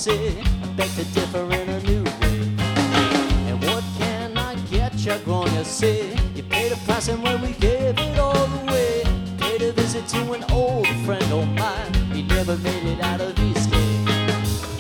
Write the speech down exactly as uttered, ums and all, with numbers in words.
say, I beg to differ in a new way. And what can I get you gonna say? You paid a price and well, we gave it all away. Paid a visit to an old friend of mine. He never made it out of